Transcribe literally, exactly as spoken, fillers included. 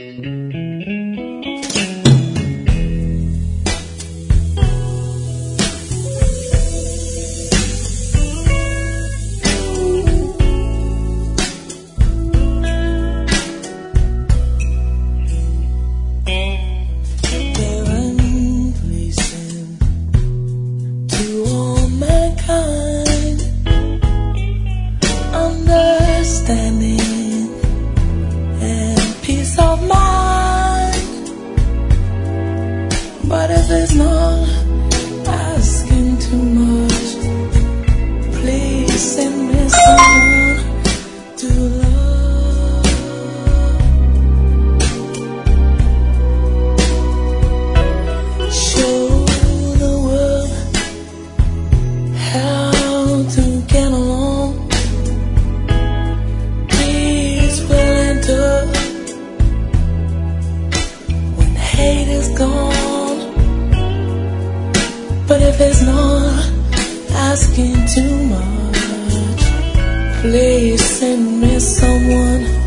But if it's not asking too much, please send me someone to love. Show the world how to get along. Please will enter when hate is gone. But if it's not asking too much, please send me someone